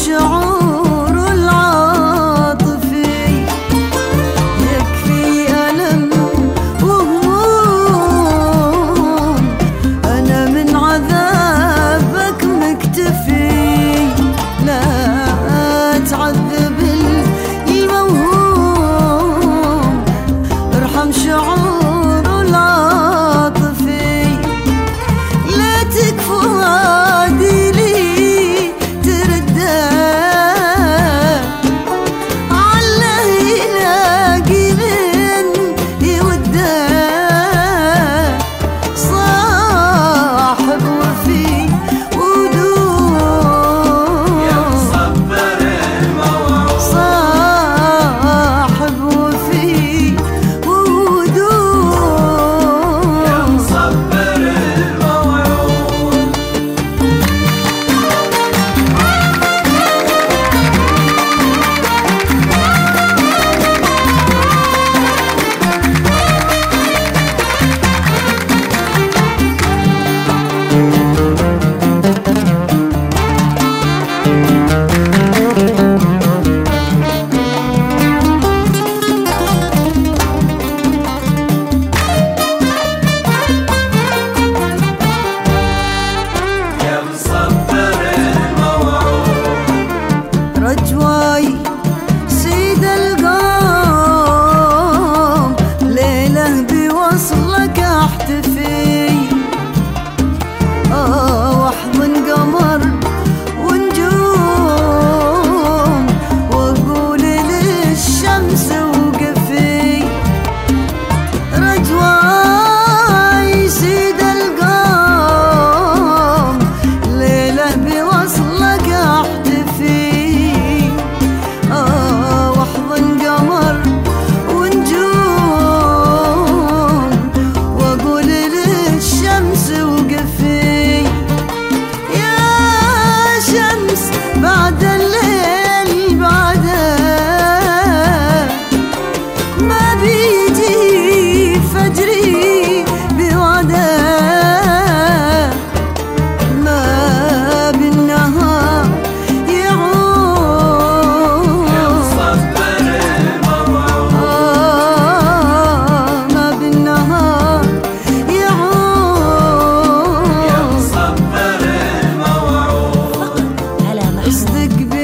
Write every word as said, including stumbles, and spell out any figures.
شعور العاطفي يكفي ألم وهموم، أنا من عذابك مكتفي، لا تعذب الموهوم، ارحم شعور العاطفي، لا تكفو هادي لي ترده، عله يلاقي من يوده، صاحب وفي ودود يا مصبر الموعود، صاحب وفي ودود يا مصبر الموعود. رجواي سيد القوم، ليله بوصلك احتفي، آه واحضن قمر ونجوم، واقول للشمس وقفي، رجواي سيد القوم، ليله بوصلك احتفي، بعد الليل بعده ما بيجي فجري بوعده، ما بالنهار يعود يا مصبر الموعود، آه ما بالنهار يعود يا مصبر الموعود، اصدق